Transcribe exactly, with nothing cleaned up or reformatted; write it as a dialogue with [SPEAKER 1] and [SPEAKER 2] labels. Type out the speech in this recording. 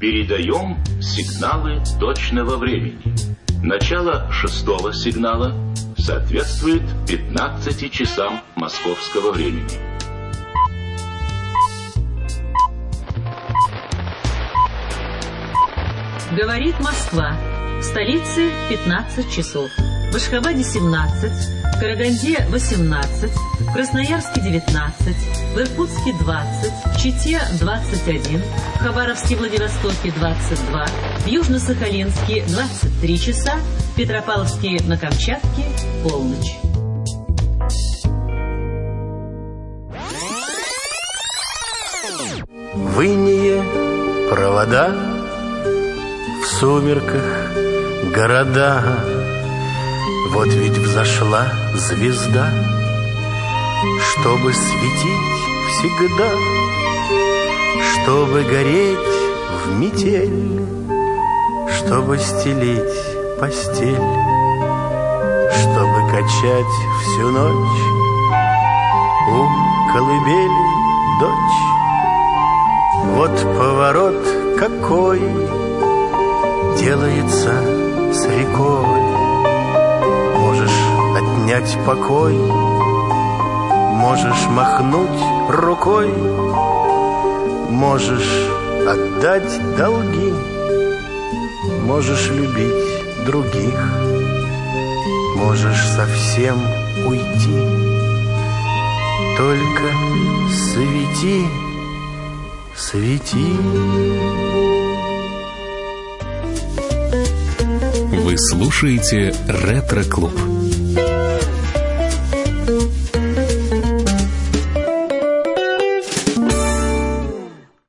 [SPEAKER 1] Передаем сигналы точного времени. Начало шестого сигнала соответствует пятнадцати часам московского времени.
[SPEAKER 2] Говорит Москва. В столице пятнадцать часов. В Ашхабаде семнадцать, в Караганде восемнадцать, в Красноярске девятнадцать, в Иркутске двадцать, в Чите двадцать один, в Хабаровске и Владивостоке двадцать два, в Южно-Сахалинске двадцать три часа, в Петропавловске на Камчатке полночь.
[SPEAKER 3] В инее провода, в сумерках города. Вот ведь взошла звезда, чтобы светить всегда, чтобы гореть в метель, чтобы стелить постель, чтобы качать всю ночь у колыбели дочь. Вот поворот какой делается с рекой. Можешь отнять покой, можешь махнуть рукой, можешь отдать долги, можешь любить других, можешь совсем уйти. Только свети, свети.
[SPEAKER 4] Вы слушаете «Ретро-клуб».